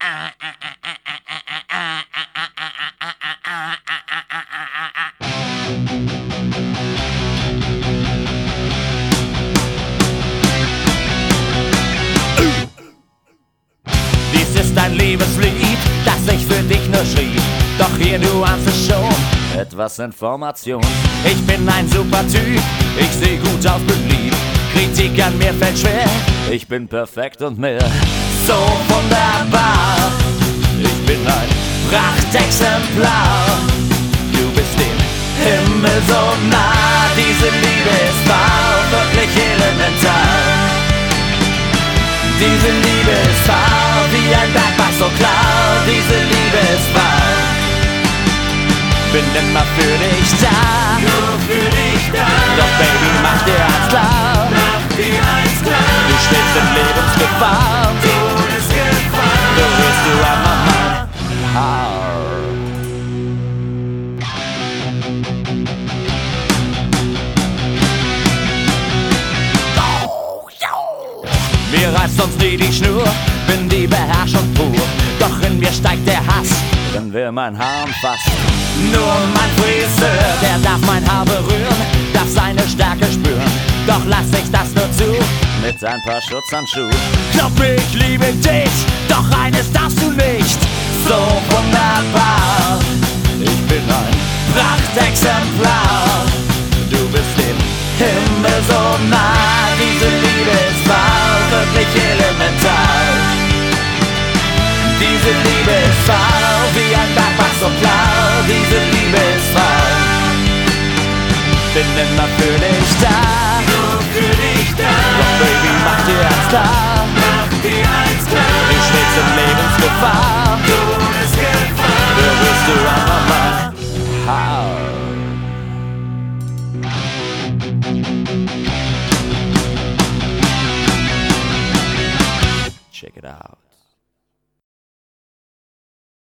Dies ist ein Liebeslied, das ich für dich nur schrieb. Doch hier, du ahnst es schon, etwas Information. Ich bin ein super Typ, ich seh gut aus, beliebt. Kritik an mir fällt schwer, ich bin perfekt und mehr so wunderbar. Ich bin ein Prachtexemplar. Du bist dem Himmel so nah, diese Liebe ist wahr, wirklich elementar. Diese Liebe ist wahr, wie ein Bergbach so klar, diese Liebe ist wahr. Bin immer für dich da, nur für dich da. Doch Baby, mach dir eins klar, Mach dir eins klar. du stehst in Lebensgefahr, Todesgefahr. du wirst du an mein Haar. Mir reißt sonst nie die Schnur, bin die Beherrschung pur. Doch in mir steigt der Hass, wenn wer mein Haar umfasst. Nur mein Friseur, der darf mein Haar berühren, darf seine Stärke spüren. Doch lass ich das nur zu, mit ein paar Schutzhandschuhen. Glaub mir, ich liebe dich, doch eines darfst du nicht. So wunderbar, ich bin ein Prachtexemplar. Du bist dem Himmel so nah, diese Liebe ist wahr, wirklich elementar. Diese Liebe ist wahr, wie ein Bergbach so klar, diese Liebe ist wahr. Bin immer für dich da, Nur für dich da. doch Baby, mach dir eins klar, Mach dir eins klar. du stehst in Lebensgefahr, Todesgefahr. du wirst du an mein Haar. Check it out.